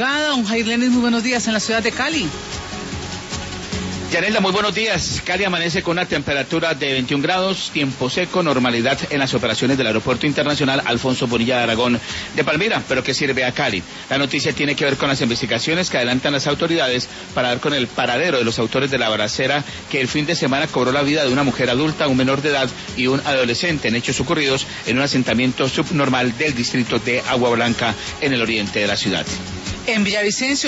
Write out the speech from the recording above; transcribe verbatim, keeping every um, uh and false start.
madrugada. Don Jair Lenis, muy buenos días en la ciudad de Cali. Yanela, muy buenos días. Cali amanece con una temperatura de veintiún grados, tiempo seco, normalidad en las operaciones del Aeropuerto Internacional Alfonso Bonilla de Aragón de Palmira, pero que sirve a Cali. La noticia tiene que ver con las investigaciones que adelantan las autoridades para dar con el paradero de los autores de la balacera que el fin de semana cobró la vida de una mujer adulta, un menor de edad y un adolescente en hechos ocurridos en un asentamiento subnormal del distrito de Agua Blanca en el oriente de la ciudad. En Villavicencio